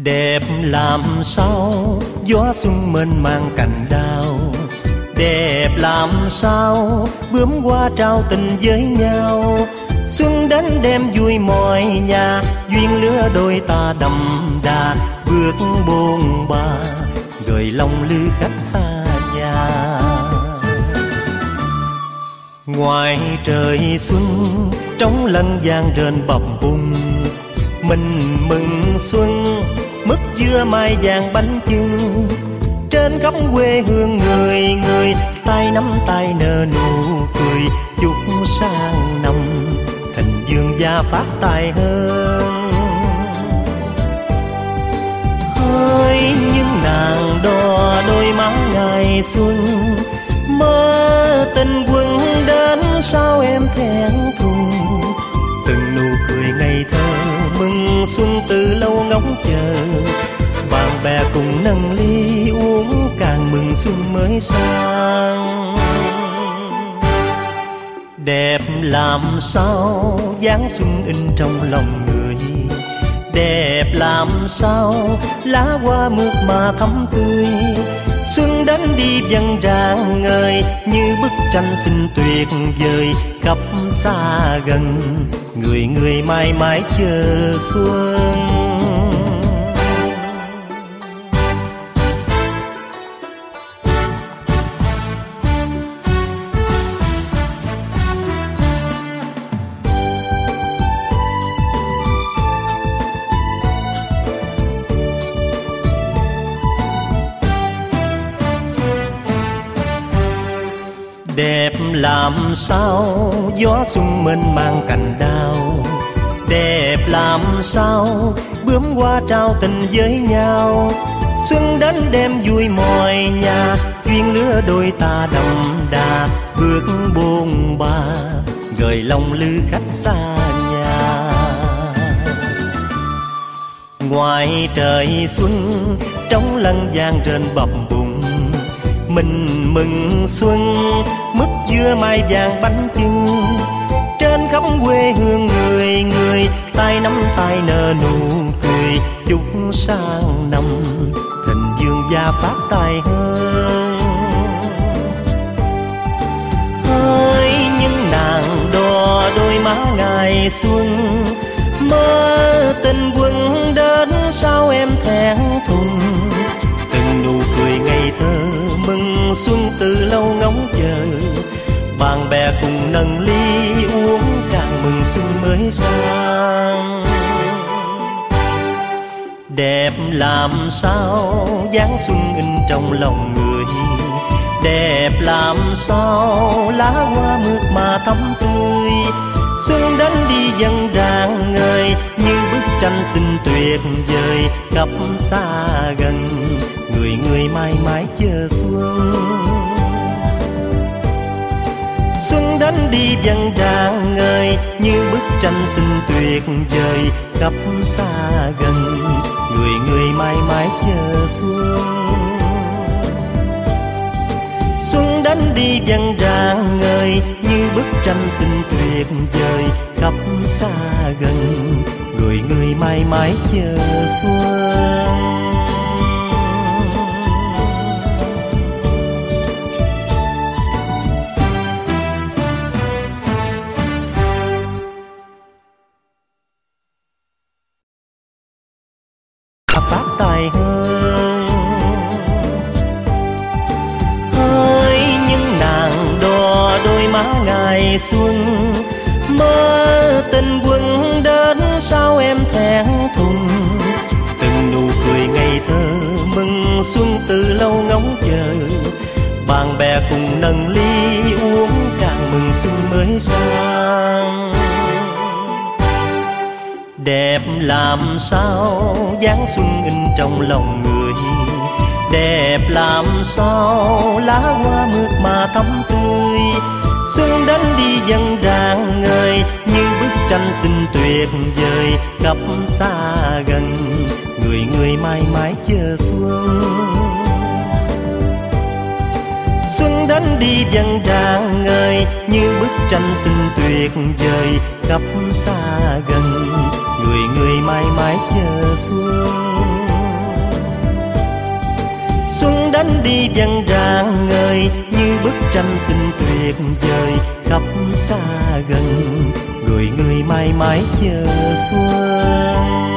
Đẹp làm sao gió xuân mênh mang cành đào, đẹp làm sao bướm hoa trao tình với nhau. Xuân đến đem vui mọi nhà, duyên lứa đôi ta đậm đà, bước bôn ba gợi lòng lư khách xa nhà. Ngoài trời xuân trống lân vang rền bập bùng, mình mừng xuân mứt dưa mai vàng bánh chưng. Trên khắp quê hương người người, tay nắm tay nở nụ cười, chúc sang năm thịnh vượng gia phát tài hơn. Hỡi những nàng đò đôi má ngày xuân, mơ tình quân đến sao em thẹn thùng. Từng nụ cười ngây thơ mừng xuân từ lâu ngóng chờ, bạn bè cùng nâng ly uống càng mừng xuân mới sang. Đẹp làm sao dáng xuân in trong lòng người, đẹp làm sao lá hoa mượt mà thắm tươi. Xuân đến đi dần rạng ngời như bức tranh xinh tuyệt vời, khắp xa gần người người mãi mãi chờ xuân. Đẹp làm sao gió xuân mênh mang cành đào, đẹp làm sao bướm hoa trao tình với nhau. Xuân đến đem vui mọi nhà, duyên lứa đôi ta đậm đà, bước bôn ba gợi lòng lư khách xa nhà. Ngoài trời xuân trống lân vang rền bập bùng, mình mừng xuân mứt dưa mai vàng bánh chưng. Trên khắp quê hương người người, tay nắm tay nở nụ cười, chúc sang năm thịnh vượng gia phát tài hơn. Hỡi những nàng đò đôi má ngày xuân, mơ tình quân đến sao em thẹn thùng. Từng nụ cười ngây thơ mừng xuân từ lâu ngóng chờ, bạn bè cùng nâng ly uống càng mừng xuân mới sang. Đẹp làm sao dáng xuân in trong lòng người, đẹp làm sao lá hoa mượt mà thắm tươi. Xuân đến đi dần rạng ngời như bức tranh xinh tuyệt vời, khắp xa gần người người mãi mãi chờ xuân. Xuân đến đi dần rạng ngời như bức tranh xinh tuyệt vời, khắp xa gần người người mãi mãi chờ xuân. Xuân đến đi dần rạng ngời như bức tranh xinh tuyệt vời, khắp xa gần người người mãi mãi chờ xuân. Phát tài hơn. Hỡi những nàng đò đôi má ngày xuân, mơ tình quân đến sao em thẹn thùng. Từng nụ cười ngây thơ mừng xuân từ lâu ngóng chờ, bạn bè cùng nâng ly uống càng mừng xuân mới sang. Đẹp làm sao dáng xuân in trong lòng người, đẹp làm sao lá hoa mượt mà thắm tươi. Xuân đến đi dần rạng ngời như bức tranh xinh tuyệt vời, khắp xa gần người người mãi mãi chờ xuân. Xuân đến đi dần rạng ngời như bức tranh xinh tuyệt vời, khắp xa gần người người mãi mãi chờ xuân. Xuân đến đi dần rạng ngời như bức tranh xinh tuyệt vời, khắp xa gần người người mãi mãi chờ xuân.